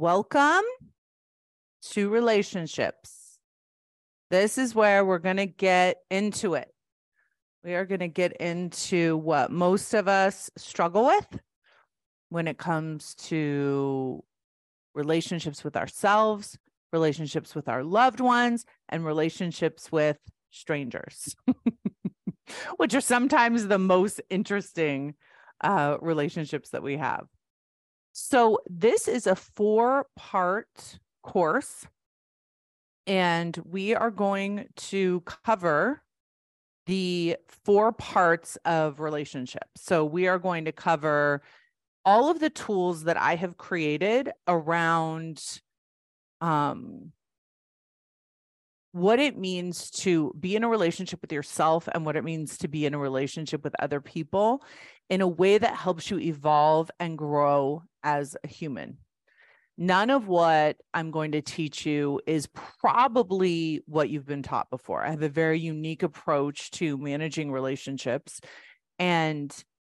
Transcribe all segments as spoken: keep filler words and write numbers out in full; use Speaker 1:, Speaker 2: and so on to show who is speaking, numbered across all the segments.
Speaker 1: Welcome to relationships. This is where we're going to get into it. We are going to get into what most of us struggle with when it comes to relationships with ourselves, relationships with our loved ones, and relationships with strangers, which are sometimes the most interesting uh, relationships that we have. So this is a four-part course, and we are going to cover the four parts of relationships. So we are going to cover all of the tools that I have created around um, what it means to be in a relationship with yourself and what it means to be in a relationship with other people in a way that helps you evolve and grow as a human. None of what I'm going to teach you is probably what you've been taught before. I have a very unique approach to managing relationships. And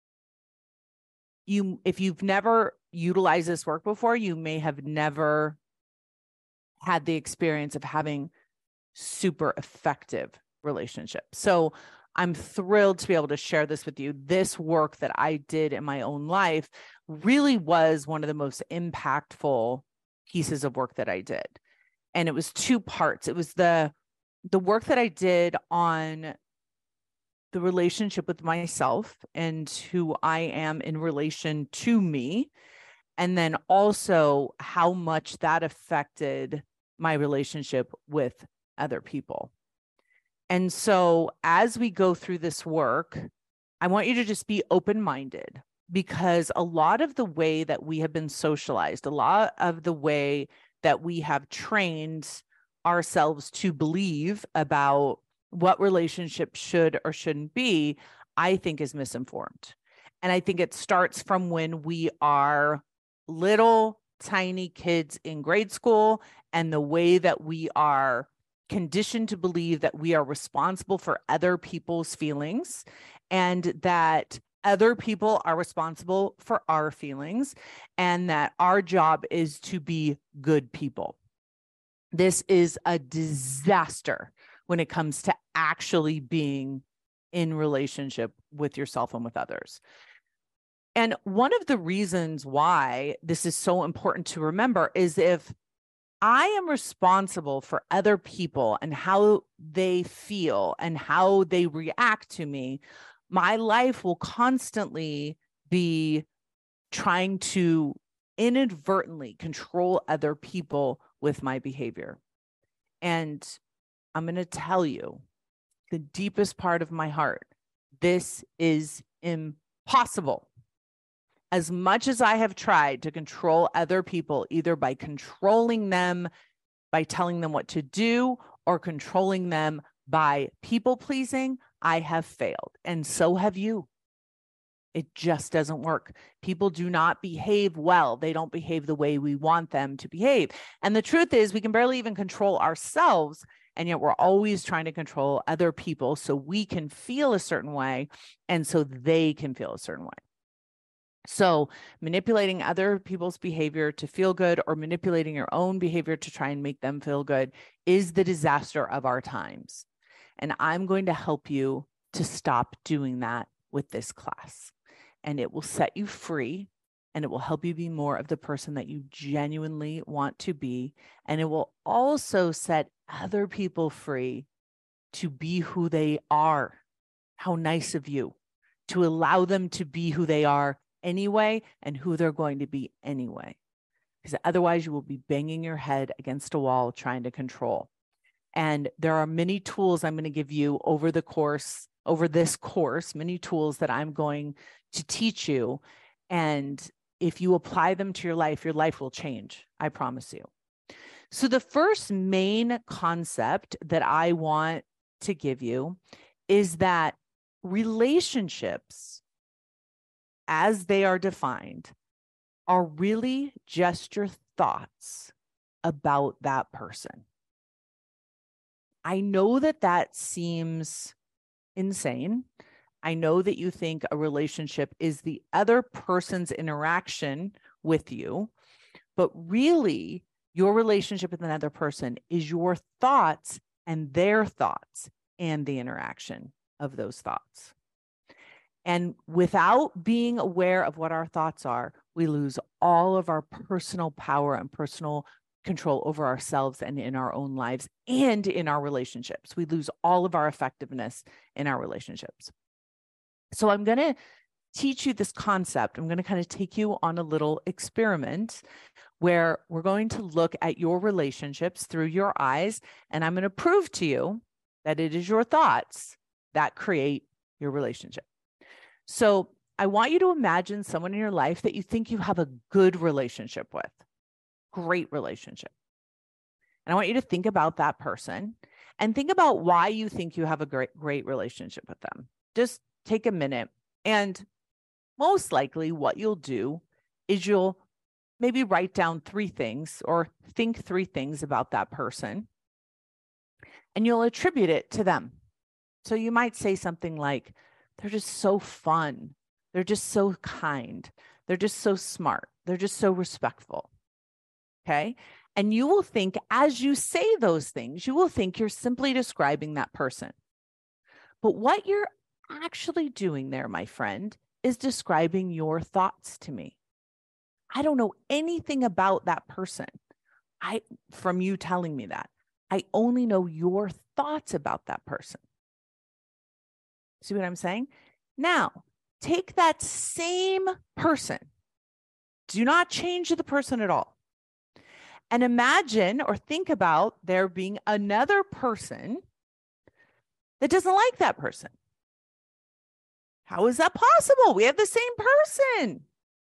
Speaker 1: you, if you've never utilized this work before, you may have never had the experience of having super effective relationships. So I'm thrilled to be able to share this with you. This work that I did in my own life really was one of the most impactful pieces of work that I did. And it was two parts. It was the, the work that I did on the relationship with myself and who I am in relation to me. And then also how much that affected my relationship with other people. And so as we go through this work, I want you to just be open-minded, because a lot of the way that we have been socialized, a lot of the way that we have trained ourselves to believe about what relationships should or shouldn't be, I think is misinformed. And I think it starts from when we are little tiny kids in grade school, and the way that we are conditioned to believe that we are responsible for other people's feelings and that other people are responsible for our feelings and that our job is to be good people. This is a disaster when it comes to actually being in relationship with yourself and with others. And one of the reasons why this is so important to remember is if I am responsible for other people and how they feel and how they react to me, my life will constantly be trying to inadvertently control other people with my behavior. And I'm going to tell you, the deepest part of my heart, this is impossible. As much as I have tried to control other people, either by controlling them, by telling them what to do, or controlling them by people pleasing, I have failed. And so have you. It just doesn't work. People do not behave well. They don't behave the way we want them to behave. And the truth is, we can barely even control ourselves. And yet we're always trying to control other people so we can feel a certain way and so they can feel a certain way. So manipulating other people's behavior to feel good or manipulating your own behavior to try and make them feel good is the disaster of our times. And I'm going to help you to stop doing that with this class. And it will set you free, and it will help you be more of the person that you genuinely want to be. And it will also set other people free to be who they are. How nice of you to allow them to be who they are anyway and who they're going to be anyway, because otherwise you will be banging your head against a wall trying to control. And there are many tools I'm going to give you over the course, over this course, many tools that I'm going to teach you. And if you apply them to your life, your life will change. I promise you. So the first main concept that I want to give you is that relationships, as they are defined, are really just your thoughts about that person. I know that that seems insane. I know that you think a relationship is the other person's interaction with you, But really, your relationship with another person is your thoughts and their thoughts and the interaction of those thoughts. And without being aware of what our thoughts are, we lose all of our personal power and personal control over ourselves and in our own lives and in our relationships. We lose all of our effectiveness in our relationships. So I'm going to teach you this concept. I'm going to kind of take you on a little experiment where we're going to look at your relationships through your eyes, and I'm going to prove to you that it is your thoughts that create your relationship. So I want you to imagine someone in your life that you think you have a good relationship with, great relationship. And I want you to think about that person and think about why you think you have a great, great relationship with them. Just take a minute, and most likely what you'll do is you'll maybe write down three things or think three things about that person, and you'll attribute it to them. So you might say something like, they're just so fun. They're just so kind. They're just so smart. They're just so respectful. Okay. And you will think, as you say those things, you will think you're simply describing that person. But what you're actually doing there, my friend, is describing your thoughts to me. I don't know anything about that person. I, from you telling me that, I only know your thoughts about that person. See what I'm saying? Now, take that same person. Do not change the person at all. And imagine or think about there being another person that doesn't like that person. How is that possible? We have the same person.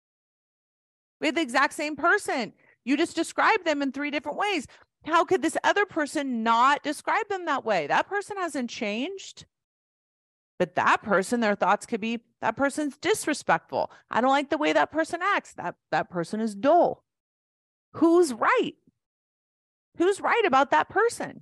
Speaker 1: We have the exact same person. You just described them in three different ways. How could this other person not describe them that way? That person hasn't changed. But that person, their thoughts could be, that person's disrespectful. I don't like the way that person acts. That, that person is dull. Who's right? Who's right about that person?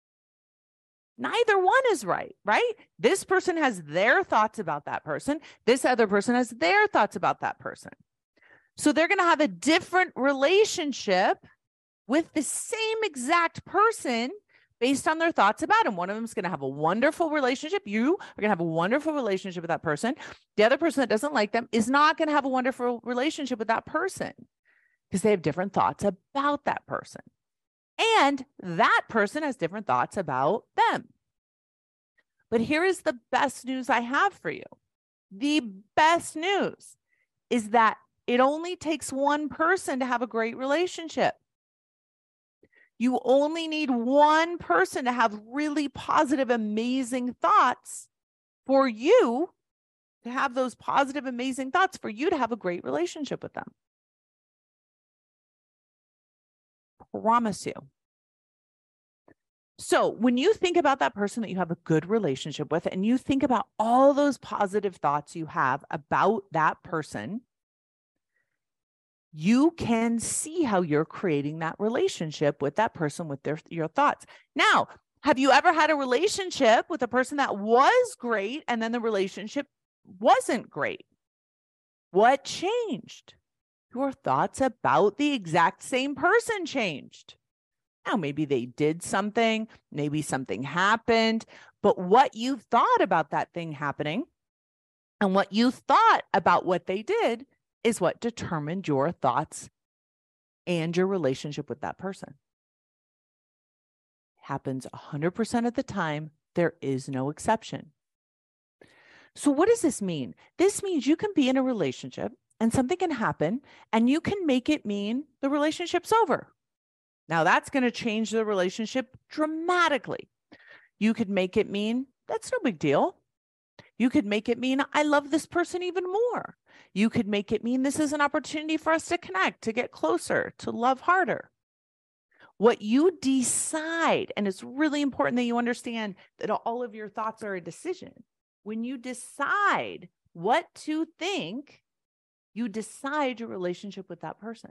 Speaker 1: Neither one is right, right? This person has their thoughts about that person. This other person has their thoughts about that person. So they're going to have a different relationship with the same exact person based on their thoughts about him. One of them is going to have a wonderful relationship. You are going to have a wonderful relationship with that person. The other person that doesn't like them is not going to have a wonderful relationship with that person because they have different thoughts about that person. And that person has different thoughts about them. But here is the best news I have for you. The best news is that it only takes one person to have a great relationship. You only need one person to have really positive, amazing thoughts for you to have those positive, amazing thoughts for you to have a great relationship with them. Promise you. So when you think about that person that you have a good relationship with, and you think about all those positive thoughts you have about that person, you can see how you're creating that relationship with that person with their your thoughts. Now, have you ever had a relationship with a person that was great and then the relationship wasn't great? What changed? Your thoughts about the exact same person changed. Now, maybe they did something, maybe something happened, but what you thought about that thing happening and what you thought about what they did is what determined your thoughts and your relationship with that person. It happens one hundred percent of the time. There is no exception. So what does this mean? This means you can be in a relationship and something can happen and you can make it mean the relationship's over. Now that's going to change the relationship dramatically. You could make it mean that's no big deal. You could make it mean I love this person even more. You could make it mean this is an opportunity for us to connect, to get closer, to love harder. What you decide, and it's really important that you understand that all of your thoughts are a decision. When you decide what to think, you decide your relationship with that person.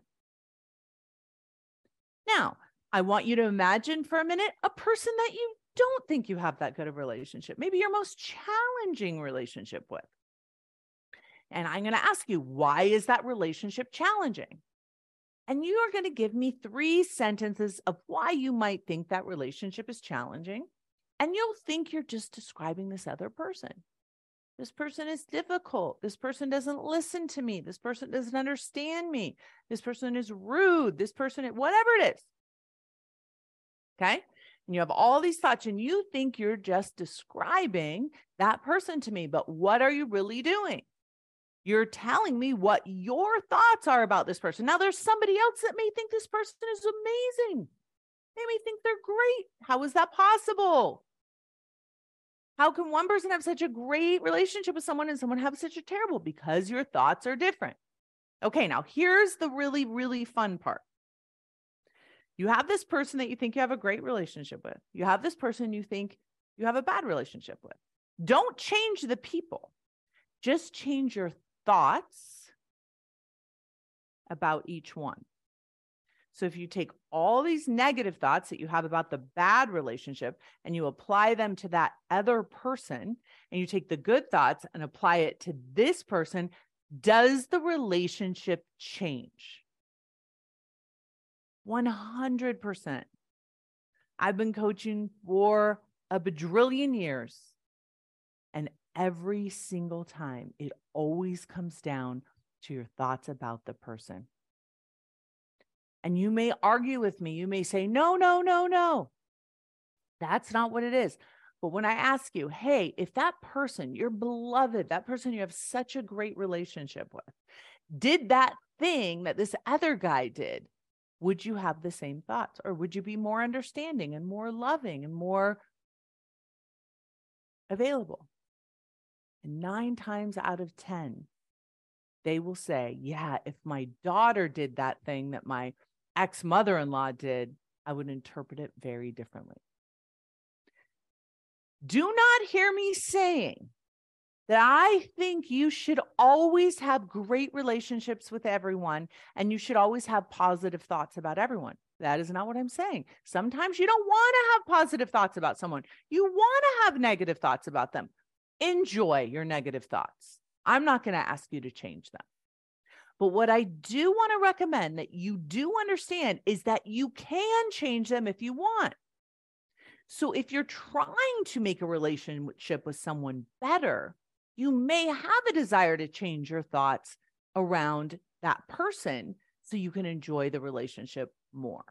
Speaker 1: Now, I want you to imagine for a minute a person that you don't think you have that good of a relationship, maybe your most challenging relationship with. And I'm going to ask you, why is that relationship challenging? And you are going to give me three sentences of why you might think that relationship is challenging. And you'll think you're just describing this other person. This person is difficult. This person doesn't listen to me. This person doesn't understand me. This person is rude. This person, whatever it is. Okay. And you have all these thoughts and you think you're just describing that person to me. But what are you really doing? You're telling me what your thoughts are about this person. Now, there's somebody else that may think this person is amazing. They may think they're great. How is that possible? How can one person have such a great relationship with someone and someone have such a terrible? Because your thoughts are different. Okay, now here's the really, really fun part. You have this person that you think you have a great relationship with. You have this person you think you have a bad relationship with. Don't change the people. Just change your thoughts about each one. So if you take all these negative thoughts that you have about the bad relationship and you apply them to that other person, and you take the good thoughts and apply it to this person, does the relationship change? one hundred percent. I've been coaching for a bajillion years, and every single time it always comes down to your thoughts about the person. And you may argue with me. You may say, no, no, no, no. That's not what it is. But when I ask you, hey, if that person, your beloved, that person you have such a great relationship with, did that thing that this other guy did, would you have the same thoughts? Or would you be more understanding and more loving and more available? And nine times out of ten, they will say, yeah, if my daughter did that thing that my ex-mother-in-law did, I would interpret it very differently. Do not hear me saying that I think you should always have great relationships with everyone and you should always have positive thoughts about everyone. That is not what I'm saying. Sometimes you don't want to have positive thoughts about someone. You want to have negative thoughts about them. Enjoy your negative thoughts. I'm not going to ask you to change them. But what I do want to recommend that you do understand is that you can change them if you want. So if you're trying to make a relationship with someone better, you may have a desire to change your thoughts around that person so you can enjoy the relationship more.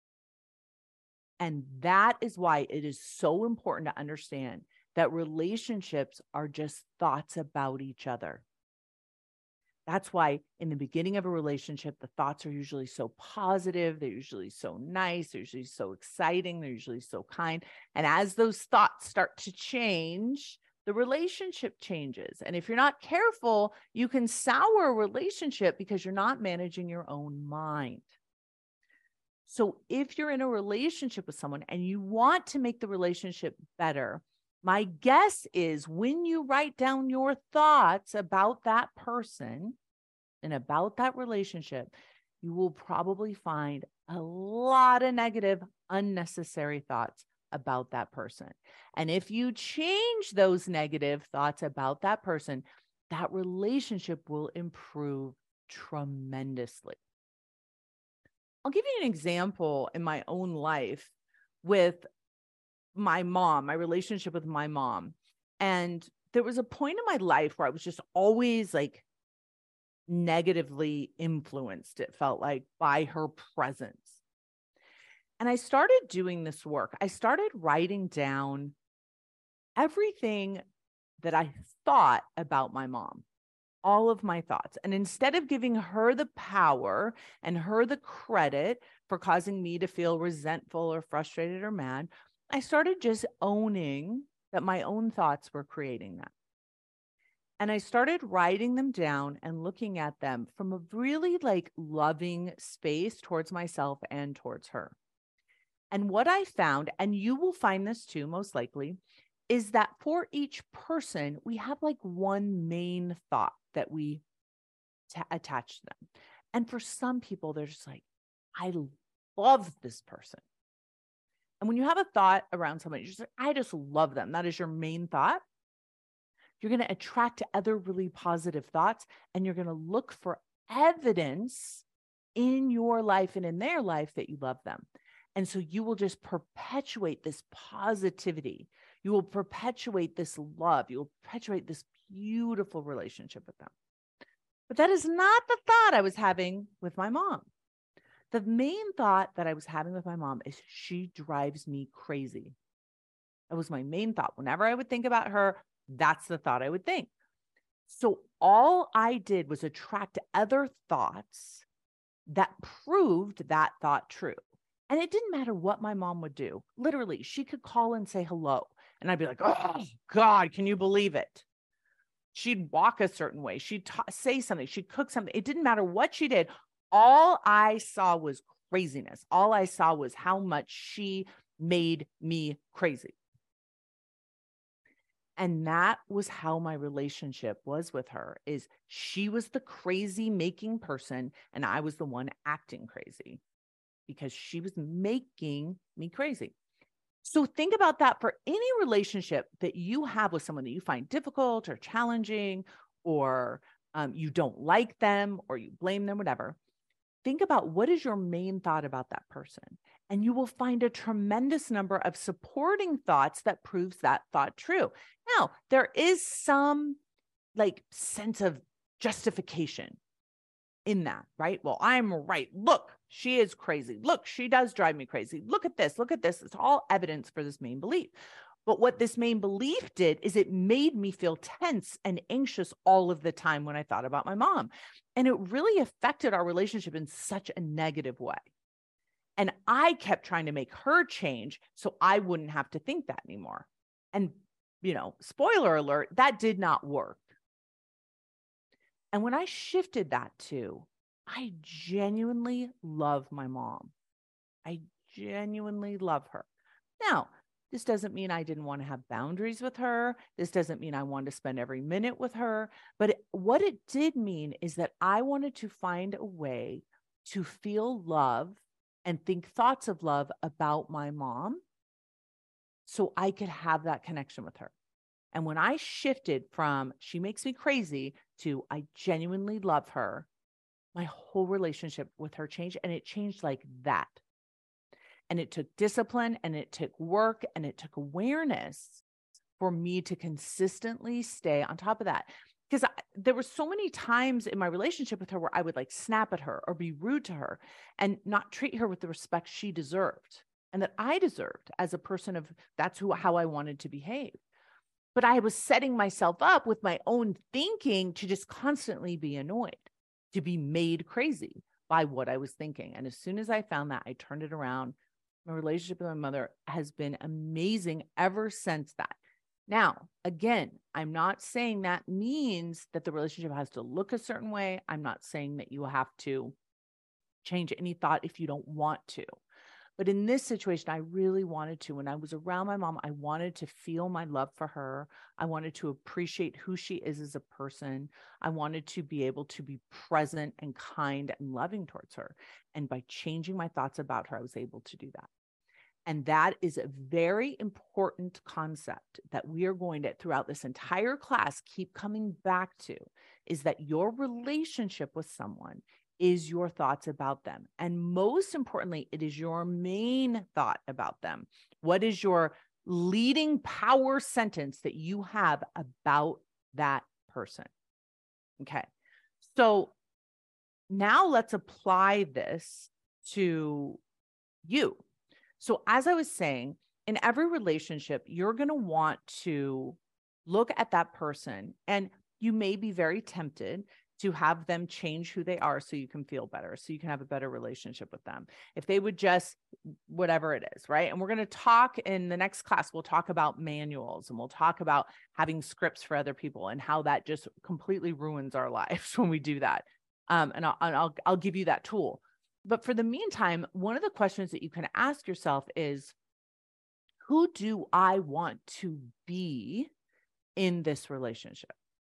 Speaker 1: And that is why it is so important to understand that relationships are just thoughts about each other. That's why in the beginning of a relationship, the thoughts are usually so positive. They're usually so nice. They're usually so exciting. They're usually so kind. And as those thoughts start to change, the relationship changes. And if you're not careful, you can sour a relationship because you're not managing your own mind. So if you're in a relationship with someone and you want to make the relationship better, my guess is when you write down your thoughts about that person and about that relationship, you will probably find a lot of negative, unnecessary thoughts about that person. And if you change those negative thoughts about that person, that relationship will improve tremendously. I'll give you an example in my own life with my mom, my relationship with my mom. And there was a point in my life where I was just always like negatively influenced, it felt like, by her presence. And I started doing this work. I started writing down everything that I thought about my mom, all of my thoughts. And instead of giving her the power and her the credit for causing me to feel resentful or frustrated or mad, I started just owning that my own thoughts were creating that. And I started writing them down and looking at them from a really like loving space towards myself and towards her. And what I found, and you will find this too, most likely, is that for each person, we have like one main thought that we t- attach to them. And for some people, they're just like, I love this person. And when you have a thought around somebody, you're just like, I just love them. That is your main thought. You're going to attract other really positive thoughts, and you're going to look for evidence in your life and in their life that you love them. And so you will just perpetuate this positivity. You will perpetuate this love. You will perpetuate this beautiful relationship with them. But that is not the thought I was having with my mom. The main thought that I was having with my mom is she drives me crazy. That was my main thought. Whenever I would think about her, that's the thought I would think. So all I did was attract other thoughts that proved that thought true. And it didn't matter what my mom would do. Literally, she could call and say hello. And I'd be like, oh, God, can you believe it? She'd walk a certain way. She'd ta- say something. She'd cook something. It didn't matter what she did. All I saw was craziness. All I saw was how much she made me crazy. And that was how my relationship was with her, is she was the crazy making person and I was the one acting crazy because she was making me crazy. So think about that for any relationship that you have with someone that you find difficult or challenging, or um, you don't like them or you blame them, whatever. Think about what is your main thought about that person. And you will find a tremendous number of supporting thoughts that proves that thought true. Now, there is some like sense of justification in that, right? Well, I'm right. Look, she is crazy. Look, she does drive me crazy. Look at this. Look at this. It's all evidence for this main belief. But what this main belief did is it made me feel tense and anxious all of the time when I thought about my mom. And it really affected our relationship in such a negative way. And I kept trying to make her change so I wouldn't have to think that anymore. And, you know, spoiler alert, that did not work. And when I shifted that to, I genuinely love my mom. I genuinely love her. Now, this doesn't mean I didn't want to have boundaries with her. This doesn't mean I wanted to spend every minute with her. But it, what it did mean is that I wanted to find a way to feel love and think thoughts of love about my mom so I could have that connection with her. And when I shifted from she makes me crazy to I genuinely love her, my whole relationship with her changed, and it changed like that. And it took discipline and it took work and it took awareness for me to consistently stay on top of that. Because I, there were so many times in my relationship with her where I would like snap at her or be rude to her and not treat her with the respect she deserved and that I deserved as a person of that's who, how I wanted to behave. But I was setting myself up with my own thinking to just constantly be annoyed, to be made crazy by what I was thinking. And as soon as I found that, I turned it around. My relationship with my mother has been amazing ever since that. Now, again, I'm not saying that means that the relationship has to look a certain way. I'm not saying that you have to change any thought if you don't want to. But in this situation, I really wanted to. When I was around my mom, I wanted to feel my love for her. I wanted to appreciate who she is as a person. I wanted to be able to be present and kind and loving towards her. And by changing my thoughts about her, I was able to do that. And that is a very important concept that we are going to, throughout this entire class, keep coming back to, is that your relationship with someone is your thoughts about them. And most importantly, it is your main thought about them. What is your leading power sentence that you have about that person? Okay. So now let's apply this to you. So as I was saying, in every relationship, you're going to want to look at that person, and you may be very tempted to have them change who they are so you can feel better, so you can have a better relationship with them. If they would just, whatever it is, right? And we're going to talk in the next class, we'll talk about manuals and we'll talk about having scripts for other people and how that just completely ruins our lives when we do that. Um, and I'll, and I'll, I'll give you that tool. But for the meantime, one of the questions that you can ask yourself is, who do I want to be in this relationship?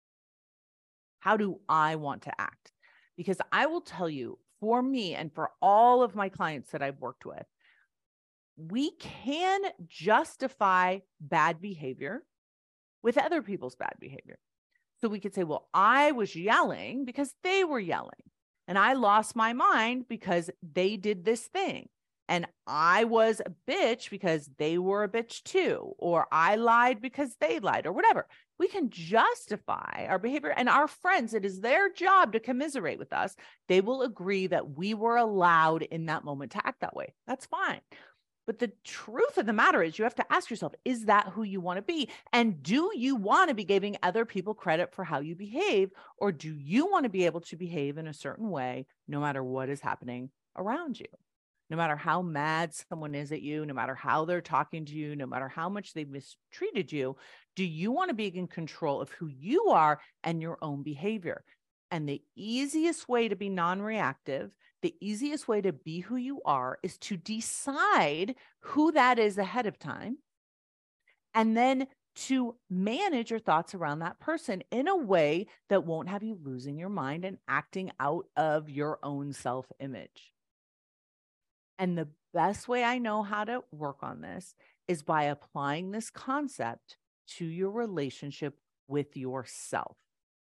Speaker 1: How do I want to act? Because I will tell you, for me and for all of my clients that I've worked with, we can justify bad behavior with other people's bad behavior. So we could say, well, I was yelling because they were yelling. and I lost my mind because they did this thing. And I was a bitch because they were a bitch too, or I lied because they lied, or whatever. We can justify our behavior, and our friends, it is their job to commiserate with us. They will agree that we were allowed in that moment to act that way. That's fine. But the truth of the matter is you have to ask yourself, is that who you want to be? And do you want to be giving other people credit for how you behave? Or do you want to be able to behave in a certain way, no matter what is happening around you? No matter how mad someone is at you, no matter how they're talking to you, no matter how much they've mistreated you, do you want to be in control of who you are and your own behavior? And the easiest way to be non-reactive, the easiest way to be who you are, is to decide who that is ahead of time, and then to manage your thoughts around that person in a way that won't have you losing your mind and acting out of your own self-image. And the best way I know how to work on this is by applying this concept to your relationship with yourself.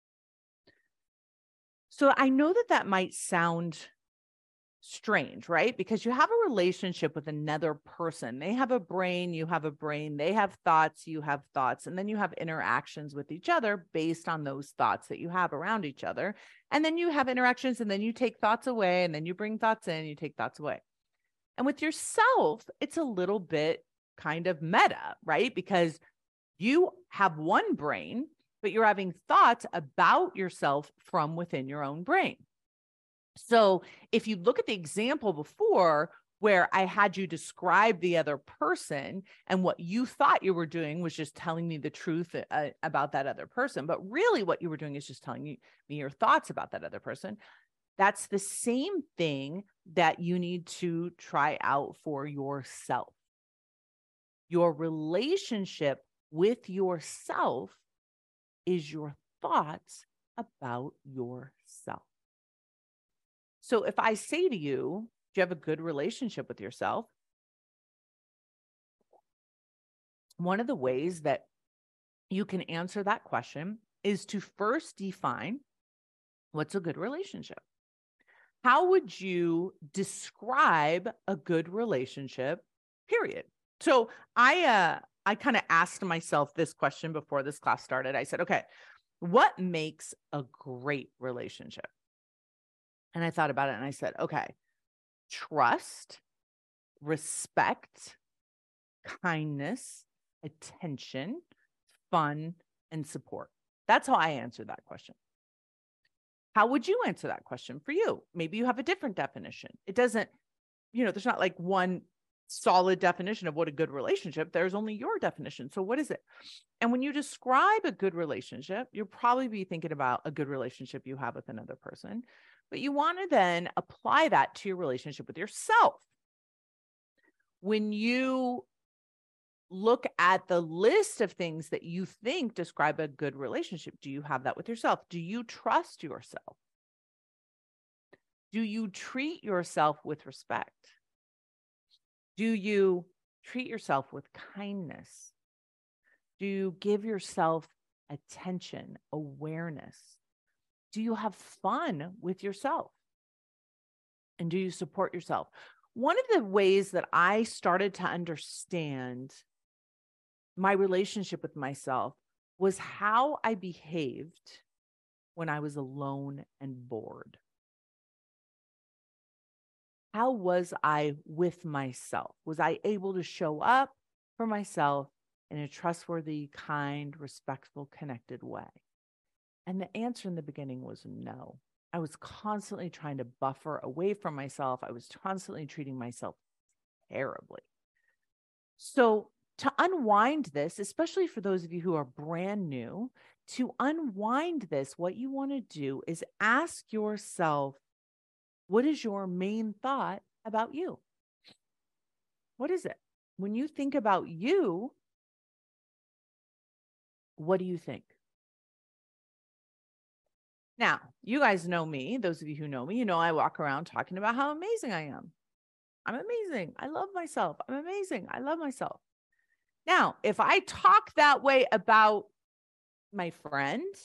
Speaker 1: So I know that that might sound strange, right? Because you have a relationship with another person. They have a brain, you have a brain, they have thoughts, you have thoughts, and then you have interactions with each other based on those thoughts that you have around each other. And then you have interactions, and then you take thoughts away, and then you bring thoughts in, you take thoughts away. And with yourself, it's a little bit kind of meta, right? Because you have one brain, but you're having thoughts about yourself from within your own brain. So if you look at the example before where I had you describe the other person, and what you thought you were doing was just telling me the truth uh, about that other person, but really what you were doing is just telling me, me your thoughts about that other person. That's the same thing that you need to try out for yourself. Your relationship with yourself is your thoughts about yourself. So if I say to you, do you have a good relationship with yourself? One of the ways that you can answer that question is to first define what's a good relationship. How would you describe a good relationship, period? So I, uh, I kind of asked myself this question before this class started. I said, okay, what makes a great relationship? And I thought about it and I said, okay, trust, respect, kindness, attention, fun, and support. That's how I answered that question. How would you answer that question for you? Maybe you have a different definition. It doesn't, you know, there's not like one solid definition of what a good relationship. There's only your definition. So what is it? And when you describe a good relationship, you'll probably be thinking about a good relationship you have with another person, but you want to then apply that to your relationship with yourself. When you look at the list of things that you think describe a good relationship, do you have that with yourself? Do you trust yourself? Do you treat yourself with respect? Do you treat yourself with kindness? Do you give yourself attention, awareness? Do you have fun with yourself? And do you support yourself? One of the ways that I started to understand my relationship with myself was how I behaved when I was alone and bored. How was I with myself? Was I able to show up for myself in a trustworthy, kind, respectful, connected way? And the answer in the beginning was no. I was constantly trying to buffer away from myself. I was constantly treating myself terribly. So to unwind this, especially for those of you who are brand new, to unwind this, what you want to do is ask yourself, what is your main thought about you? What is it? When you think about you, what do you think? Now, you guys know me. Those of you who know me, you know I walk around talking about how amazing I am. I'm amazing. I love myself. I'm amazing. I love myself. Now, if I talk that way about my friend,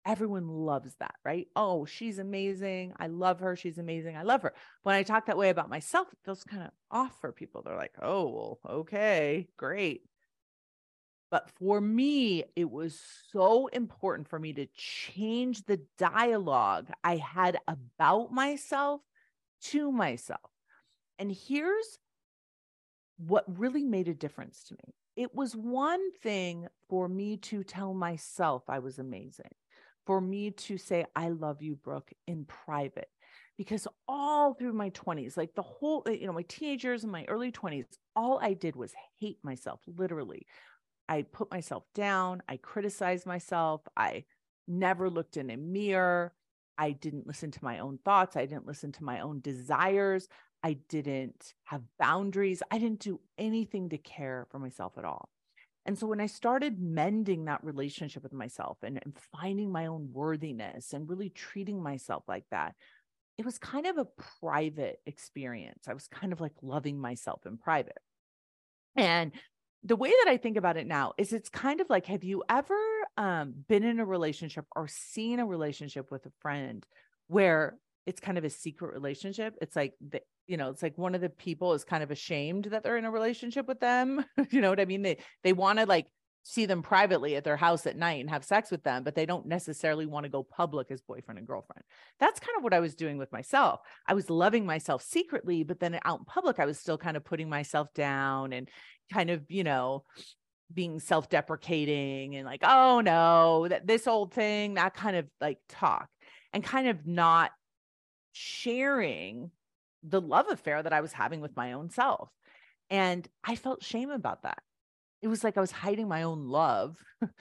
Speaker 1: Everyone loves that, right? Oh, she's amazing. I love her. She's amazing. I love her. When I talk that way about myself, it feels kind of off for people. They're like, oh, well, okay, great. But for me, it was so important for me to change the dialogue I had about myself to myself. And here's what really made a difference to me. It was one thing for me to tell myself I was amazing, for me to say, I love you, Brooke, in private. Because all through my twenties, like the whole, you know, my teenagers and my early twenties, all I did was hate myself, literally. I put myself down. I criticized myself. I never looked in a mirror. I didn't listen to my own thoughts. I didn't listen to my own desires. I didn't have boundaries. I didn't do anything to care for myself at all. And so when I started mending that relationship with myself and, and finding my own worthiness and really treating myself like that, it was kind of a private experience. I was kind of like loving myself in private. And the way that I think about it now is it's kind of like, have you ever um, been in a relationship or seen a relationship with a friend where it's kind of a secret relationship? It's like, the, you know, it's like one of the people is kind of ashamed that they're in a relationship with them. You know what I mean? They, they want to like see them privately at their house at night and have sex with them, but they don't necessarily want to go public as boyfriend and girlfriend. That's kind of what I was doing with myself. I was loving myself secretly, but then out in public, I was still kind of putting myself down and kind of, you know, being self-deprecating and like, oh no, that this old thing, that kind of like talk, and kind of not sharing the love affair that I was having with my own self. And I felt shame about that. It was like I was hiding my own love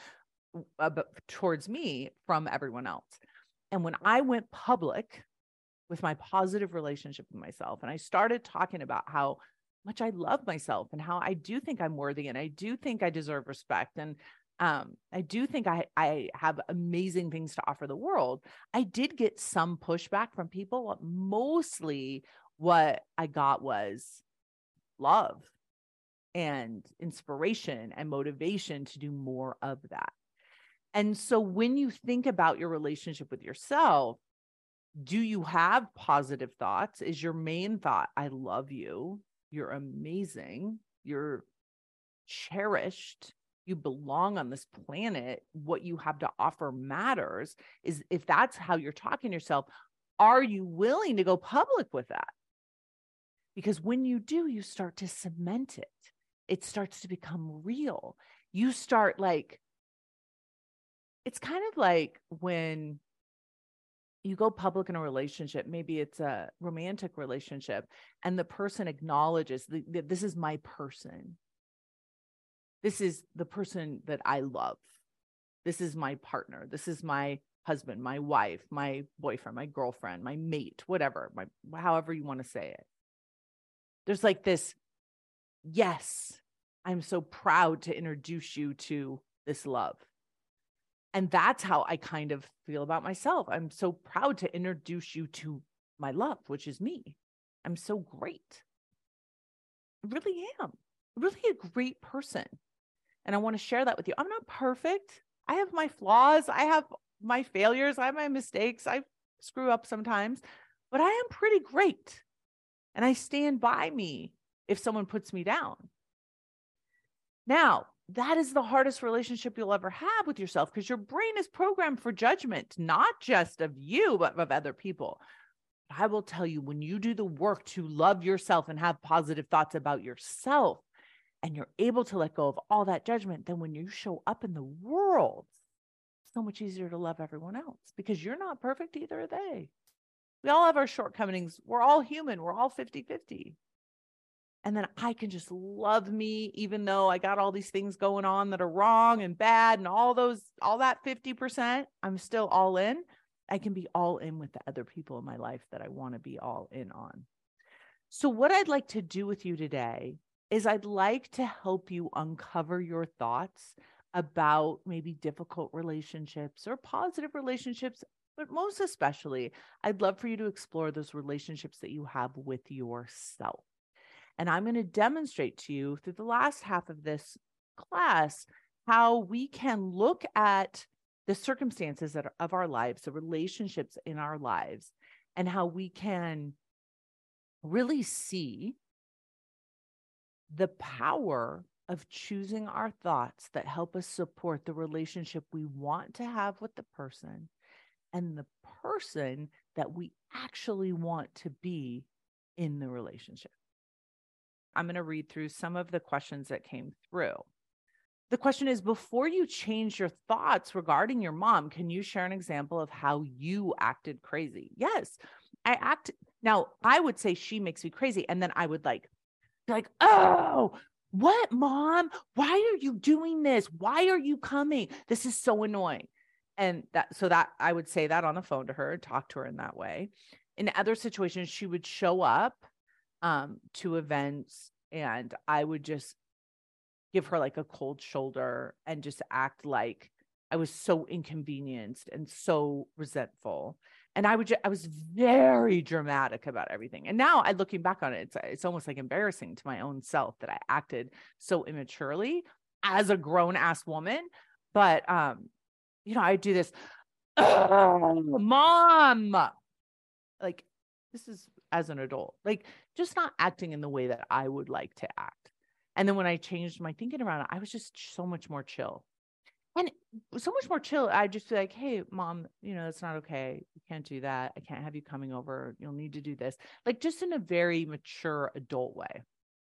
Speaker 1: towards me from everyone else. And when I went public with my positive relationship with myself, and I started talking about how much I love myself and how I do think I'm worthy and I do think I deserve respect, and um, I do think I, I have amazing things to offer the world, I did get some pushback from people. Mostly what I got was love and inspiration and motivation to do more of that. And so when you think about your relationship with yourself, do you have positive thoughts? Is your main thought, I love you, you're amazing, you're cherished, you belong on this planet, what you have to offer matters? Is if that's how you're talking to yourself, are you willing to go public with that? Because when you do, you start to cement it. It starts to become real. You start like, it's kind of like when you go public in a relationship, maybe it's a romantic relationship, and the person acknowledges that this is my person. This is the person that I love. This is my partner. This is my husband, my wife, my boyfriend, my girlfriend, my mate, whatever, my, however you want to say it. There's like this, yes, I'm so proud to introduce you to this love. And that's how I kind of feel about myself. I'm so proud to introduce you to my love, which is me. I'm so great. I really am. Really a great person. And I want to share that with you. I'm not perfect. I have my flaws. I have my failures. I have my mistakes. I screw up sometimes, but I am pretty great. And I stand by me if someone puts me down. Now, that is the hardest relationship you'll ever have with yourself, because your brain is programmed for judgment, not just of you, but of other people. I will tell you, when you do the work to love yourself and have positive thoughts about yourself, and you're able to let go of all that judgment, then when you show up in the world, it's so much easier to love everyone else, because you're not perfect, either are they. We all have our shortcomings. We're all human. We're all fifty-fifty. And then I can just love me, even though I got all these things going on that are wrong and bad and all those, all that fifty percent, I'm still all in. I can be all in with the other people in my life that I want to be all in on. So what I'd like to do with you today is I'd like to help you uncover your thoughts about maybe difficult relationships or positive relationships, but most especially, I'd love for you to explore those relationships that you have with yourself. And I'm going to demonstrate to you through the last half of this class how we can look at the circumstances that are, of our lives, the relationships in our lives, and how we can really see the power of choosing our thoughts that help us support the relationship we want to have with the person and the person that we actually want to be in the relationship. I'm going to read through some of the questions that came through. The question is, before you change your thoughts regarding your mom, can you share an example of how you acted crazy? Yes, I act. Now, I would say she makes me crazy. And then I would like, be like, oh, what, mom? Why are you doing this? Why are you coming? This is so annoying. And that, so that I would say that on the phone to her, talk to her in that way. In other situations, she would show up um, to events and I would just give her like a cold shoulder and just act like I was so inconvenienced and so resentful. And I would, ju- I was very dramatic about everything. And now I looking back on it, it's, it's almost like embarrassing to my own self that I acted so immaturely as a grown ass woman. But, um, you know, I do this, oh, mom, like this is as an adult, like just not acting in the way that I would like to act. And then when I changed my thinking around it, I was just so much more chill. And so much more chill. I'd just be like, hey, mom, you know, that's not okay. You can't do that. I can't have you coming over. You'll need to do this. Like just in a very mature adult way.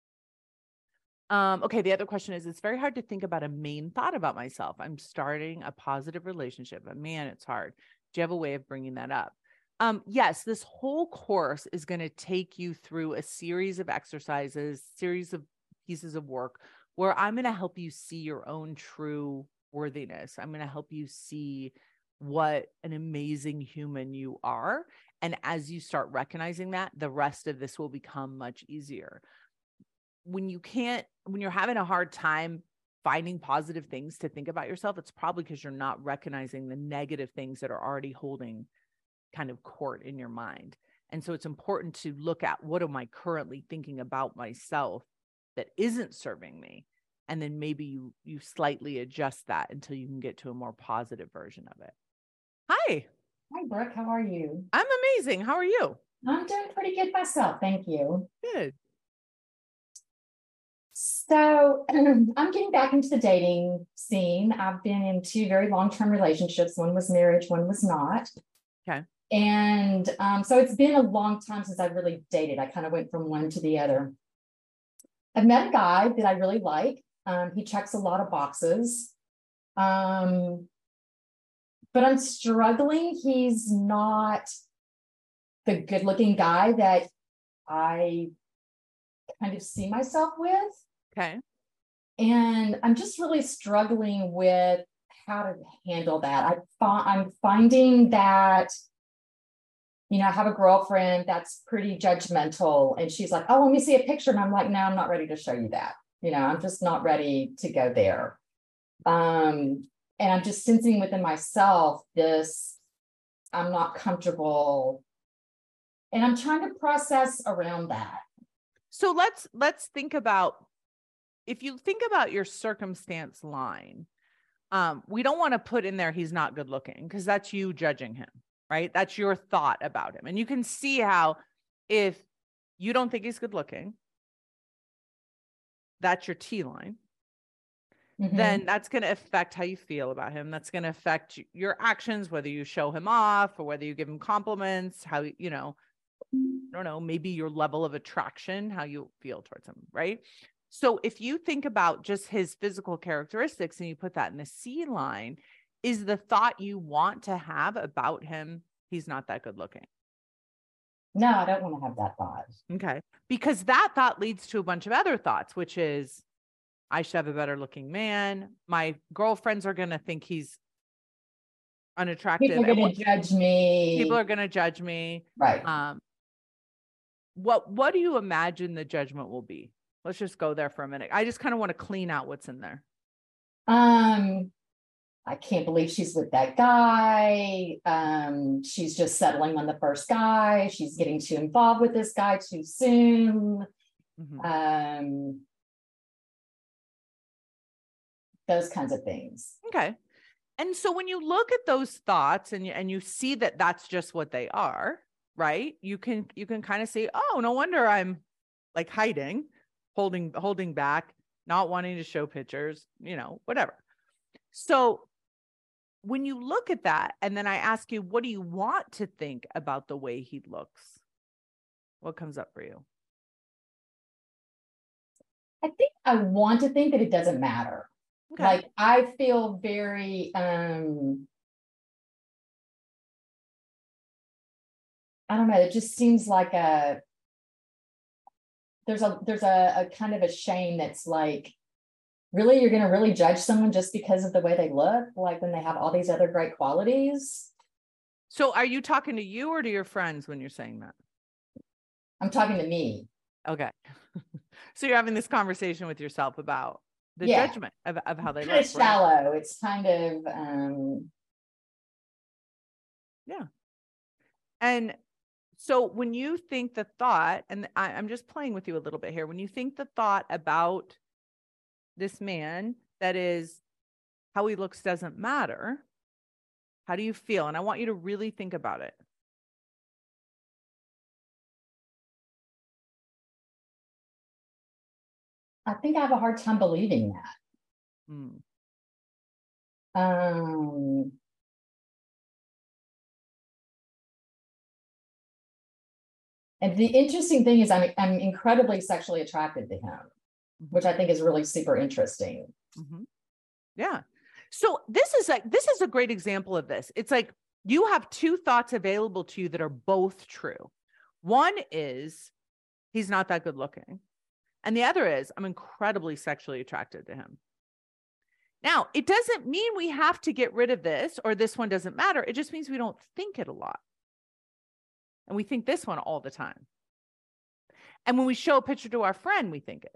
Speaker 1: Um, okay. The other question is, it's very hard to think about a main thought about myself. I'm starting a positive relationship, but man, it's hard. Do you have a way of bringing that up? Um, yes, this whole course is going to take you through a series of exercises, series of pieces of work where I'm going to help you see your own true worthiness. I'm going to help you see what an amazing human you are. And as you start recognizing that, the rest of this will become much easier. When you can't, when you're having a hard time finding positive things to think about yourself, it's probably because you're not recognizing the negative things that are already holding kind of court in your mind. And so it's important to look at, what am I currently thinking about myself that isn't serving me? And then maybe you you slightly adjust that until you can get to a more positive version of it. Hi.
Speaker 2: Hi, Brooke. How are you?
Speaker 1: I'm amazing. How are you?
Speaker 2: I'm doing pretty good myself. Thank you.
Speaker 1: Good.
Speaker 2: So I'm getting back into the dating scene. I've been in two very long-term relationships. One was marriage, one was not.
Speaker 1: Okay.
Speaker 2: And um, so it's been a long time since I've really dated. I kind of went from one to the other. I've met a guy that I really like. Um, he checks a lot of boxes. Um, but I'm struggling. He's not the good-looking guy that I kind of see myself with.
Speaker 1: Okay.
Speaker 2: And I'm just really struggling with how to handle that. I fi- I'm finding that, you know, I have a girlfriend that's pretty judgmental and she's like, oh, let me see a picture. And I'm like, no, I'm not ready to show you that. You know, I'm just not ready to go there. Um, and I'm just sensing within myself this, I'm not comfortable. And I'm trying to process around that.
Speaker 1: So let's let's think about, if you think about your circumstance line, um, we don't want to put in there he's not good looking, because that's you judging him, right? That's your thought about him. And you can see how if you don't think he's good looking, that's your T line. Mm-hmm. Then that's going to affect how you feel about him. That's going to affect your actions, whether you show him off or whether you give him compliments, how, you know, I don't know, maybe your level of attraction, how you feel towards him, right? So if you think about just his physical characteristics and you put that in the C line, is the thought you want to have about him, he's not that good looking?
Speaker 2: No, I don't want to have that thought.
Speaker 1: Okay. Because that thought leads to a bunch of other thoughts, which is, I should have a better looking man. My girlfriends are going to think he's unattractive.
Speaker 2: People are going to judge me.
Speaker 1: People are going to judge me.
Speaker 2: Right.
Speaker 1: Um, what, what do you imagine the judgment will be? Let's just go there for a minute. I just kind of want to clean out what's in there.
Speaker 2: Um, I can't believe she's with that guy. Um, she's just settling on the first guy. She's getting too involved with this guy too soon. Mm-hmm. Um, those kinds of things.
Speaker 1: Okay. And so when you look at those thoughts and you, and you see that that's just what they are, right? You can, you can kind of say, oh, no wonder I'm like hiding, holding, holding back, not wanting to show pictures, you know, whatever. So when you look at that, and then I ask you, what do you want to think about the way he looks? What comes up for you?
Speaker 2: I think I want to think that it doesn't matter. Okay. Like I feel very, um, I don't know. It just seems like a, there's a, there's a, a kind of a shame that's like, really, you're going to really judge someone just because of the way they look, like when they have all these other great qualities.
Speaker 1: So are you talking to you or to your friends when you're saying that?
Speaker 2: I'm talking to me.
Speaker 1: Okay. So you're having this conversation with yourself about the
Speaker 2: yeah.
Speaker 1: judgment of, of how they
Speaker 2: it's
Speaker 1: look.
Speaker 2: It's shallow. Right? It's kind of, um...
Speaker 1: yeah. And so when you think the thought, and I, I'm just playing with you a little bit here, when you think the thought about this man, that is how he looks doesn't matter, how do you feel? And I want you to really think about it.
Speaker 2: I think I have a hard time believing that.
Speaker 1: Hmm.
Speaker 2: Um, and the interesting thing is I'm, I'm incredibly sexually attracted to him, mm-hmm. which I think is really super interesting.
Speaker 1: Mm-hmm. Yeah. So this is like, this is a great example of this. It's like you have two thoughts available to you that are both true. One is he's not that good looking. And the other is, I'm incredibly sexually attracted to him. Now, it doesn't mean we have to get rid of this or this one doesn't matter. It just means we don't think it a lot. And we think this one all the time. And when we show a picture to our friend, we think it.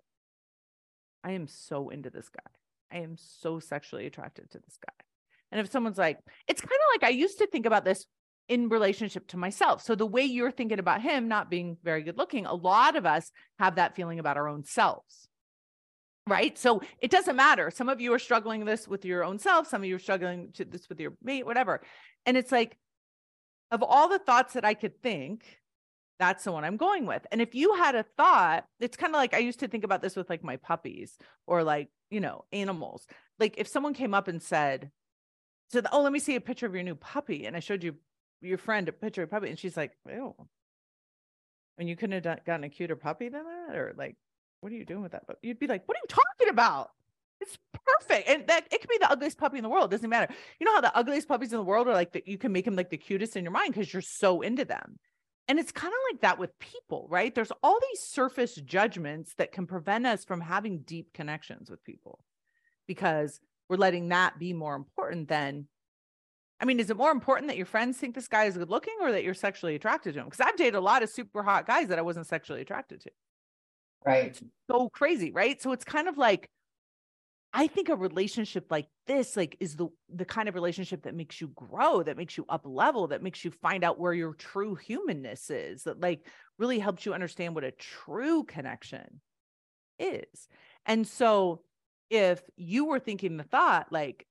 Speaker 1: I am so into this guy. I am so sexually attracted to this guy. And if someone's like, it's kind of like I used to think about this in relationship to myself. So the way you're thinking about him not being very good looking, a lot of us have that feeling about our own selves, right? So it doesn't matter. Some of you are struggling this with your own self. Some of you are struggling to this with your mate, whatever. And it's like, of all the thoughts that I could think, that's the one I'm going with. And if you had a thought, it's kind of like, I used to think about this with like my puppies or like, you know, animals. Like if someone came up and said, so the, oh, let me see a picture of your new puppy. And I showed you your friend a picture of a puppy and she's like, ew. And you couldn't have done, gotten a cuter puppy than that? Or like, what are you doing with that? But you'd be like, what are you talking about? It's perfect. And that it could be the ugliest puppy in the world. It doesn't matter. You know how the ugliest puppies in the world are like that you can make them like the cutest in your mind because you're so into them. And it's kind of like that with people, right? There's all these surface judgments that can prevent us from having deep connections with people because we're letting that be more important than, I mean, is it more important that your friends think this guy is good looking or that you're sexually attracted to him? Because I've dated a lot of super hot guys that I wasn't sexually attracted to.
Speaker 2: Right.
Speaker 1: It's so crazy, right? So it's kind of like, I think a relationship like this, like, is the, the kind of relationship that makes you grow, that makes you up level, that makes you find out where your true humanness is, that like really helps you understand what a true connection is. And so if you were thinking the thought, like,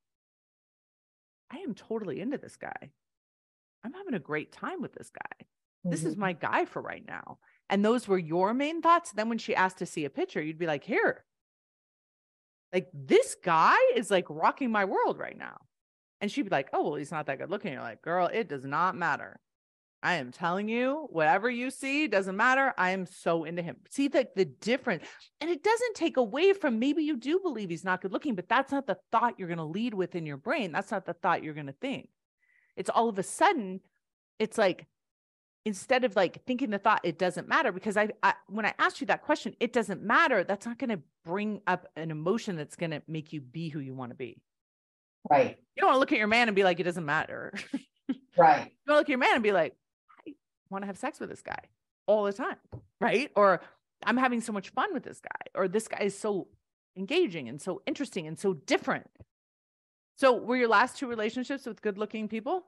Speaker 1: I am totally into this guy. I'm having a great time with this guy. Mm-hmm. This is my guy for right now. And those were your main thoughts. Then when she asked to see a picture, you'd be like, here, like this guy is like rocking my world right now. And she'd be like, oh, well, he's not that good looking. You're like, girl, it does not matter. I am telling you, whatever you see doesn't matter. I am so into him. See the, the difference. And it doesn't take away from maybe you do believe he's not good looking, but that's not the thought you're going to lead with in your brain. That's not the thought you're going to think. It's all of a sudden, it's like, instead of like thinking the thought, it doesn't matter, because I, I when I asked you that question, it doesn't matter. That's not going to bring up an emotion that's going to make you be who you want to be.
Speaker 2: Right.
Speaker 1: You don't want to look at your man and be like, it doesn't matter.
Speaker 2: Right. You
Speaker 1: want to look at your man and be like, I want to have sex with this guy all the time. Right. Or I'm having so much fun with this guy, or this guy is so engaging and so interesting and so different. So were your last two relationships with good looking people?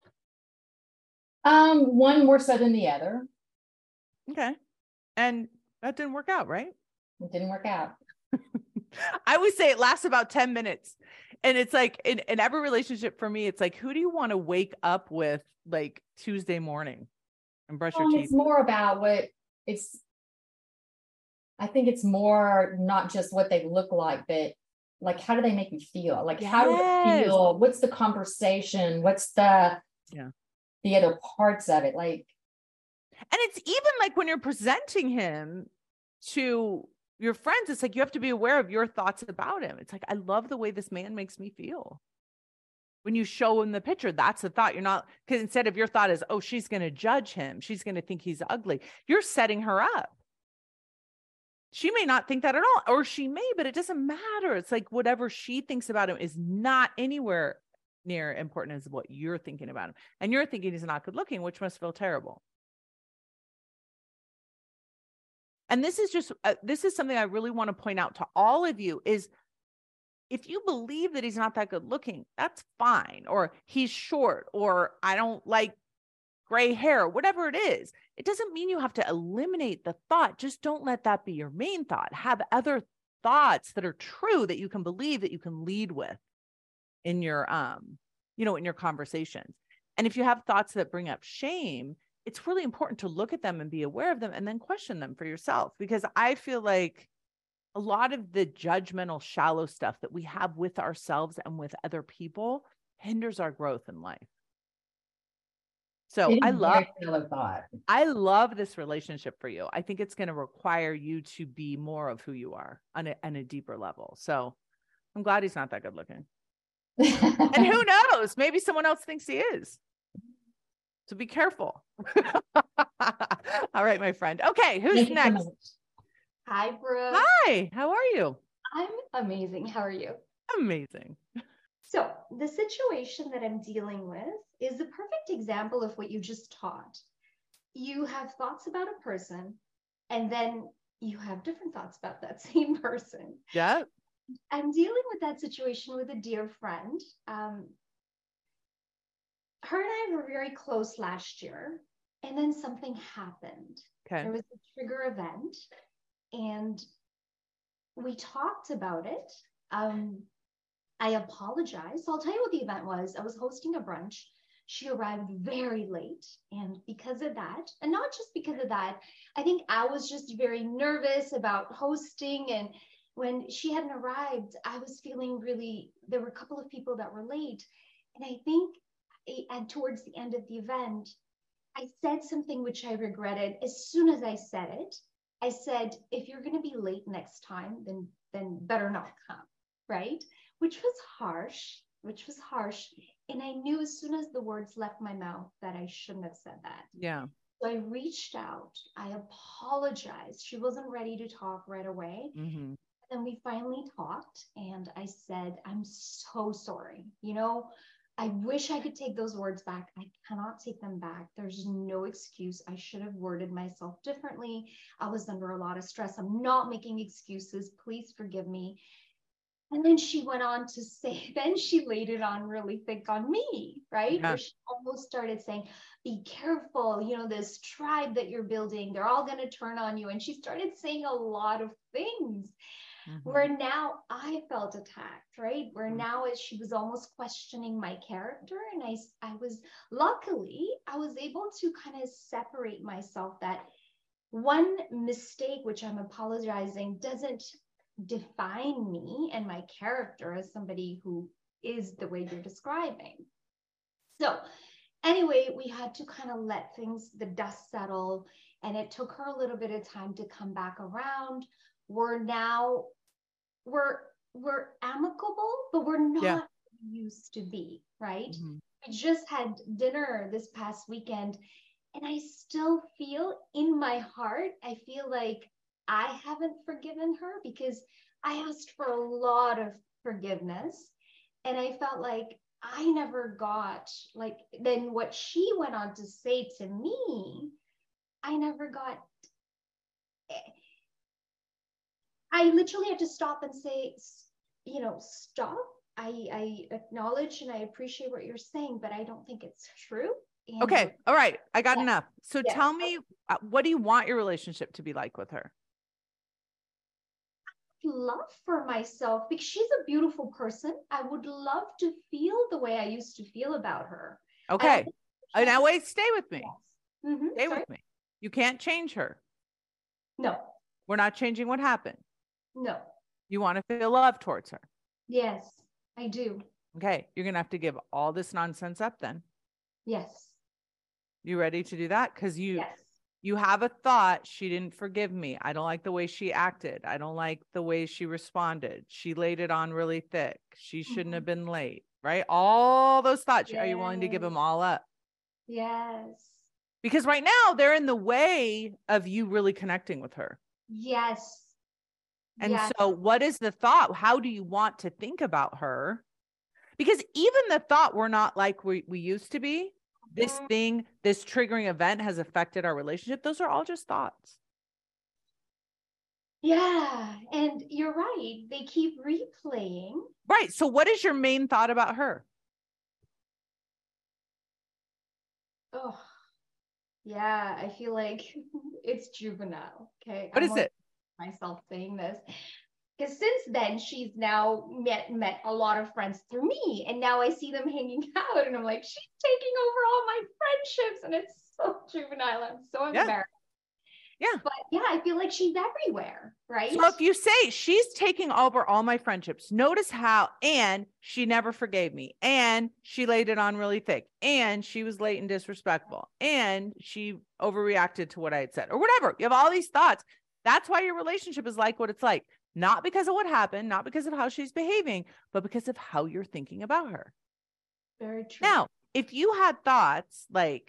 Speaker 2: Um, one more so than the other.
Speaker 1: Okay. And that didn't work out, right?
Speaker 2: It didn't work out.
Speaker 1: I always say it lasts about ten minutes. And it's like in, in every relationship for me, it's like, who do you want to wake up with like Tuesday morning and brush
Speaker 2: Well,
Speaker 1: your teeth?
Speaker 2: it's more about what it's, I think it's more not just what they look like, but like, how do they make you feel? Like, how do they
Speaker 1: Yes.
Speaker 2: feel? What's the conversation? What's the,
Speaker 1: Yeah.
Speaker 2: the other parts of it? Like,
Speaker 1: And it's even like when you're presenting him to your friends, it's like you have to be aware of your thoughts about him. It's like, I love the way this man makes me feel. When you show him the picture, that's the thought. You're not, because instead of your thought is, oh, she's going to judge him, she's going to think he's ugly, you're setting her up. She may not think that at all, or she may, but it doesn't matter. It's like whatever she thinks about him is not anywhere near important as what you're thinking about him. And you're thinking he's not good looking, which must feel terrible. And this is just, uh, this is something I really want to point out to all of you is if you believe that he's not that good looking, that's fine. Or he's short, or I don't like gray hair, whatever it is. It doesn't mean you have to eliminate the thought. Just don't let that be your main thought. Have other thoughts that are true that you can believe, that you can lead with in your, um, you know, in your conversations. And if you have thoughts that bring up shame, it's really important to look at them and be aware of them and then question them for yourself. Because I feel like a lot of the judgmental, shallow stuff that we have with ourselves and with other people hinders our growth in life. So I love, I love this relationship for you. I think it's going to require you to be more of who you are on a, on a deeper level. So I'm glad he's not that good looking. And who knows, maybe someone else thinks he is. So be careful. All right, my friend. Okay, who's
Speaker 2: Thank you
Speaker 1: next?
Speaker 2: so much.
Speaker 3: Hi, Brooke.
Speaker 1: Hi, how are you?
Speaker 3: I'm amazing. How are you?
Speaker 1: Amazing.
Speaker 3: So the situation that I'm dealing with is the perfect example of what you just taught. You have thoughts about a person, and then you have different thoughts about that same person.
Speaker 1: Yeah.
Speaker 3: I'm dealing with that situation with a dear friend. Um, her and I were very close last year, and then something happened.
Speaker 1: Okay.
Speaker 3: There was a trigger event, and we talked about it. Um, I apologized. So I'll tell you what the event was. I was hosting a brunch. She arrived very late. And because of that, and not just because of that, I think I was just very nervous about hosting. And when she hadn't arrived, I was feeling really, there were a couple of people that were late. And I think, and towards the end of the event, I said something which I regretted. As soon as I said it, I said, if you're going to be late next time, then, then better not come, right? Which was harsh, which was harsh. And I knew as soon as the words left my mouth that I shouldn't have said that.
Speaker 1: Yeah.
Speaker 3: So I reached out. I apologized. She wasn't ready to talk right away.
Speaker 1: Mm-hmm.
Speaker 3: Then we finally talked, and I said, I'm so sorry. You know, I wish I could take those words back. I cannot take them back. There's no excuse. I should have worded myself differently. I was under a lot of stress. I'm not making excuses. Please forgive me. And then she went on to say, then she laid it on really thick on me, right?
Speaker 1: Yeah.
Speaker 3: Where she almost started saying, be careful, you know, this tribe that you're building, they're all going to turn on you. And she started saying a lot of things. Mm-hmm. Where now I felt attacked, right? Where mm-hmm. now as she was almost questioning my character. And I, I was, luckily, I was able to kind of separate myself that one mistake, which I'm apologizing, doesn't define me and my character as somebody who is the way you're describing. So anyway, we had to kind of let things, the dust settle, and it took her a little bit of time to come back around. We're now, we're, we're amicable, but we're not yeah. used to be, right? Mm-hmm. We just had dinner this past weekend, and I still feel in my heart, I feel like I haven't forgiven her because I asked for a lot of forgiveness, and I felt like I never got, like, then what she went on to say to me, I never got, I literally had to stop and say, you know, stop. I, I acknowledge and I appreciate what you're saying, but I don't think it's true. And
Speaker 1: okay. All right. I got
Speaker 3: yeah.
Speaker 1: enough. So
Speaker 3: yeah.
Speaker 1: tell me, uh, what do you want your relationship to be like with her?
Speaker 3: love for myself, because she's a beautiful person. I would love to feel the way I used to feel about her.
Speaker 1: Okay. And now wait, stay with me.
Speaker 3: Yes. Mm-hmm.
Speaker 1: Stay
Speaker 3: Sorry?
Speaker 1: with me. You can't change her.
Speaker 3: No.
Speaker 1: We're not changing what happened.
Speaker 3: No.
Speaker 1: You want to feel love towards her.
Speaker 3: Yes, I do.
Speaker 1: Okay. You're going to have to give all this nonsense up then.
Speaker 3: Yes.
Speaker 1: You ready to do that? Because you,
Speaker 3: Yes.
Speaker 1: you have a thought. She didn't forgive me. I don't like the way she acted. I don't like the way she responded. She laid it on really thick. She shouldn't
Speaker 3: Mm-hmm.
Speaker 1: have been late, right? All those thoughts.
Speaker 3: Yes.
Speaker 1: Are you willing to give them all up?
Speaker 3: Yes.
Speaker 1: Because right now they're in the way of you really connecting with her.
Speaker 3: Yes.
Speaker 1: And
Speaker 3: yes.
Speaker 1: so what is the thought? How do you want to think about her? Because even the thought we're not like we, we used to be, this
Speaker 3: Mhm.
Speaker 1: thing, this triggering event has affected our relationship. Those are all just thoughts.
Speaker 3: Yeah. And you're right. They keep replaying.
Speaker 1: Right. So what is your main thought about her?
Speaker 3: Oh, yeah. I feel like it's juvenile. Okay.
Speaker 1: What
Speaker 3: I'm
Speaker 1: is it?
Speaker 3: Myself saying this. Because since then, she's now met met a lot of friends through me. And now I see them hanging out. And I'm like, she's taking over all my friendships. And it's so juvenile. I'm so
Speaker 1: Yeah.
Speaker 3: embarrassed.
Speaker 1: Yeah.
Speaker 3: But yeah, I feel like she's everywhere, right?
Speaker 1: So if you say she's taking over all my friendships, notice how, and she never forgave me, and she laid it on really thick, and she was late and disrespectful, and she overreacted to what I had said, or whatever. You have all these thoughts. That's why your relationship is like what it's like. Not because of what happened, not because of how she's behaving, but because of how you're thinking about her.
Speaker 3: Very true.
Speaker 1: Now, if you had thoughts like,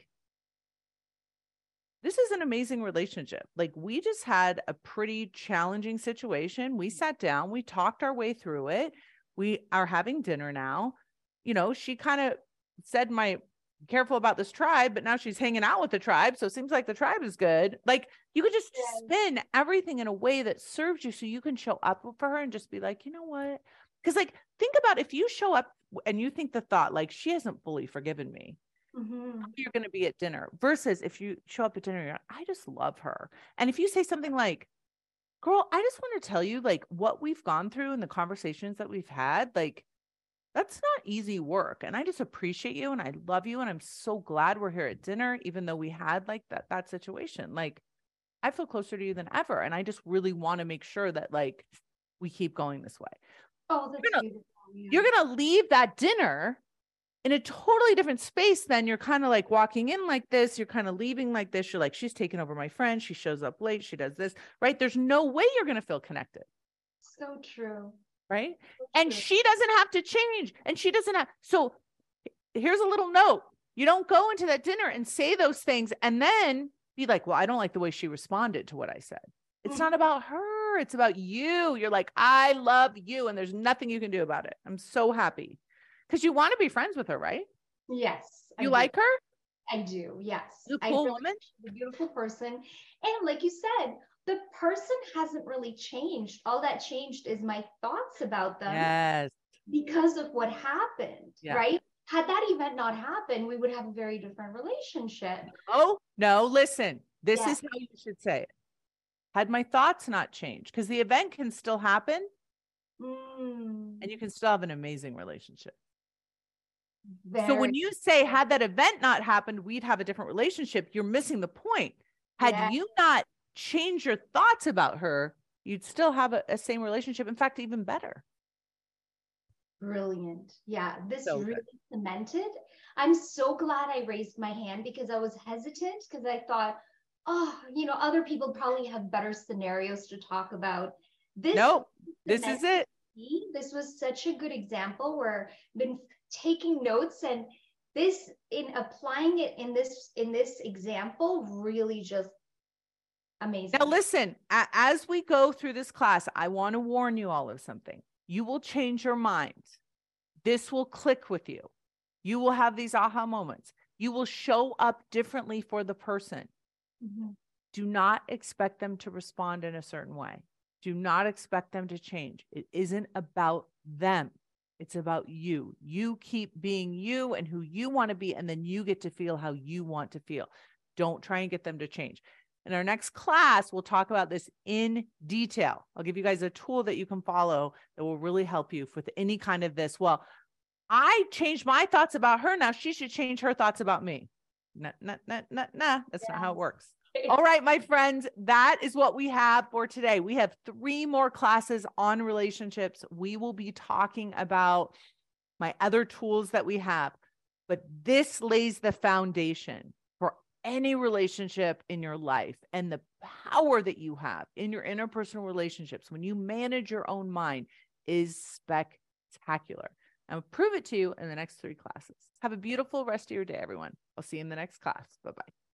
Speaker 1: this is an amazing relationship. Like, we just had a pretty challenging situation. We sat down, we talked our way through it. We are having dinner now. You know, she kind of said, my careful about this tribe, but now she's hanging out with the tribe. So it seems like the tribe is good. Like, you could just
Speaker 3: Yes.
Speaker 1: spin everything in a way that serves you so you can show up for her and just be like, you know what? Because like, think about if you show up and you think the thought, like, she hasn't fully forgiven me.
Speaker 3: Mm-hmm.
Speaker 1: You're going to be at dinner versus if you show up at dinner, you're like, I just love her. And if you say something like, girl, I just want to tell you, like, what we've gone through and the conversations that we've had, like, that's not easy work. And I just appreciate you and I love you. And I'm so glad we're here at dinner, even though we had like that, that situation. Like, I feel closer to you than ever. And I just really want to make sure that like we keep going this way.
Speaker 3: Oh, that's
Speaker 1: You're gonna,
Speaker 3: beautiful. Yeah.
Speaker 1: you're going to leave that dinner in a totally different space. Then you're kind of like walking in like this. You're kind of leaving like this. You're like, she's taking over my friend. She shows up late. She does this, right? There's no way you're going to feel connected.
Speaker 3: So true.
Speaker 1: Right.
Speaker 3: So
Speaker 1: And
Speaker 3: true.
Speaker 1: she doesn't have to change. And she doesn't have. So here's a little note. You don't go into that dinner and say those things and then be like, well, I don't like the way she responded to what I said. It's
Speaker 3: Mhm.
Speaker 1: not about her. It's about you. You're like, I love you. And there's nothing you can do about it. I'm so happy because you want to be friends with her, right?
Speaker 3: Yes. I
Speaker 1: You
Speaker 3: do.
Speaker 1: like her?
Speaker 3: I do. Yes.
Speaker 1: She's a
Speaker 3: I
Speaker 1: cool
Speaker 3: feel
Speaker 1: woman.
Speaker 3: like she's a beautiful person. And like you said, the person hasn't really changed. All that changed is my thoughts about them
Speaker 1: Yes.
Speaker 3: because of what happened,
Speaker 1: Yeah.
Speaker 3: right? Had that event not happened, we would have a very different relationship.
Speaker 1: Oh, no, listen, this
Speaker 3: Yeah.
Speaker 1: is how you should say it. Had my thoughts not changed, because the event can still happen
Speaker 3: Mm,
Speaker 1: and you can still have an amazing relationship.
Speaker 3: very,
Speaker 1: So when you say, had that event not happened, we'd have a different relationship, you're missing the point. Had
Speaker 3: Yeah.
Speaker 1: you not changed your thoughts about her, you'd still have a, a same relationship. In fact, even better.
Speaker 3: brilliant. Yeah, this
Speaker 1: So good.
Speaker 3: really cemented. I'm so glad I raised my hand because I was hesitant because I thought, oh, you know, other people probably have better scenarios to talk about. This,
Speaker 1: Nope, this is
Speaker 3: cemented
Speaker 1: it.
Speaker 3: me. This was such a good example where I've been taking notes and this in applying it in this in this example really just amazing.
Speaker 1: Now, listen, a- as we go through this class, I want to warn you all of something. You will change your mind. This will click with you. You will have these aha moments. You will show up differently for the person.
Speaker 3: Mhm.
Speaker 1: Do not expect them to respond in a certain way. Do not expect them to change. It isn't about them. It's about you. You keep being you and who you want to be, and then you get to feel how you want to feel. Don't try and get them to change. In our next class, we'll talk about this in detail. I'll give you guys a tool that you can follow that will really help you with any kind of this. Well, I changed my thoughts about her. Now she should change her thoughts about me. Nah, nah, nah, nah, nah. That's yeah. not how it works. All right, my friends, that is what we have for today. We have three more classes on relationships. We will be talking about my other tools that we have, but this lays the foundation for any relationship in your life and the power that you have in your interpersonal relationships when you manage your own mind is spectacular. I'll prove it to you in the next three classes. Have a beautiful rest of your day, everyone. I'll see you in the next class. Bye-bye.